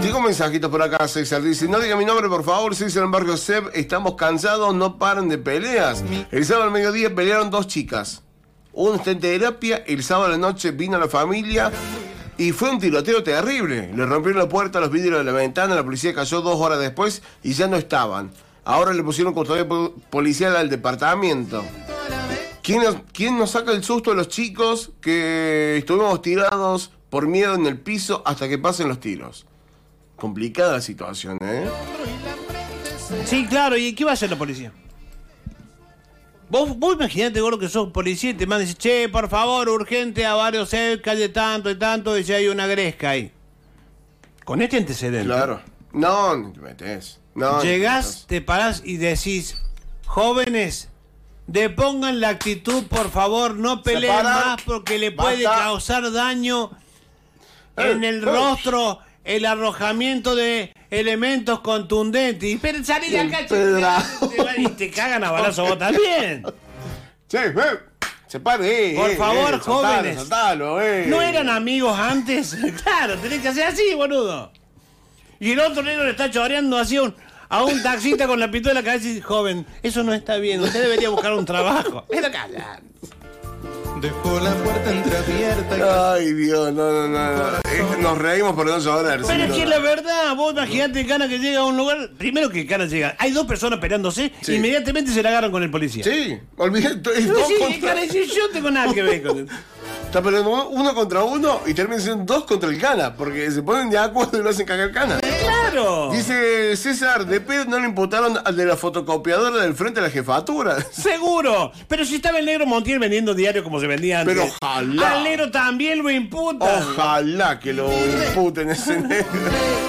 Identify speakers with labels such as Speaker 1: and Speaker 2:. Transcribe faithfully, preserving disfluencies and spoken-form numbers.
Speaker 1: Tengo mensajitos por acá, César. Dice, no diga mi nombre, por favor, César en Barrio Seb. Estamos cansados, no paran de peleas. El sábado al mediodía pelearon dos chicas. Uno está en terapia, el sábado a la noche vino la familia y fue un tiroteo terrible. Le rompieron la puerta, los vidrios de la ventana, la policía cayó dos horas después y ya no estaban. Ahora le pusieron custodia policial al departamento. ¿Quién nos, ¿Quién nos saca el susto a los chicos que estuvimos tirados por miedo en el piso hasta que pasen los tiros? Complicada la situación, ¿eh?
Speaker 2: Sí, claro, ¿y qué va a hacer la policía? Vos, vos imaginate, gordo, que sos policía y te mandan y dices, che, por favor, urgente a Barrio Seb, calle tanto y tanto, y si hay una gresca ahí. Con este antecedente.
Speaker 1: Claro. No, no te metes. No,
Speaker 2: llegás, te parás y decís, jóvenes, depongan la actitud, por favor, no peleen
Speaker 1: Separar.
Speaker 2: más porque le puede
Speaker 1: Basta.
Speaker 2: causar daño
Speaker 1: Eh,
Speaker 2: en el
Speaker 1: eh.
Speaker 2: rostro el arrojamiento de elementos contundentes. Y pero salí de acá,
Speaker 1: Pedra.
Speaker 2: che, y te cagan a balazo vos también.
Speaker 1: Che, eh, se pare, eh,
Speaker 2: Por
Speaker 1: eh,
Speaker 2: favor,
Speaker 1: eh, soltalo,
Speaker 2: jóvenes.
Speaker 1: soltalo, eh.
Speaker 2: ¿No eran amigos antes? Claro, tenés que hacer así, boludo. Y el otro negro le está choreando así a un, a un taxista con la pistola en la cabeza y dice, joven, eso no está bien, usted debería buscar un trabajo. Pero callar.
Speaker 3: Dejó la puerta entreabierta.
Speaker 1: Ay, Dios, no, no, no. Eh, Nos reímos por no llorar.
Speaker 2: Pero
Speaker 1: sí,
Speaker 2: es
Speaker 1: no,
Speaker 2: que
Speaker 1: no.
Speaker 2: la verdad, vos imaginate Cana que llega a un lugar. Primero que Cana llega, hay dos personas peleándose,
Speaker 1: Sí.
Speaker 2: inmediatamente se la agarran con el policía.
Speaker 1: Sí, olvídate. es
Speaker 2: No,
Speaker 1: dos
Speaker 2: sí,
Speaker 1: contra-
Speaker 2: Cana dice, yo no tengo nada que ver con eso.
Speaker 1: Está peleando uno contra uno y termina siendo dos contra el Cana, porque se ponen de acuerdo y lo hacen cagar Cana.
Speaker 2: ¡Claro!
Speaker 1: Dice César, de pedo no le imputaron al de la fotocopiadora del frente de la jefatura.
Speaker 2: ¡Seguro! Pero si estaba el negro Montiel vendiendo diario como se vendía antes.
Speaker 1: Pero ojalá.
Speaker 2: Al negro también lo imputan.
Speaker 1: Ojalá que lo imputen ese negro.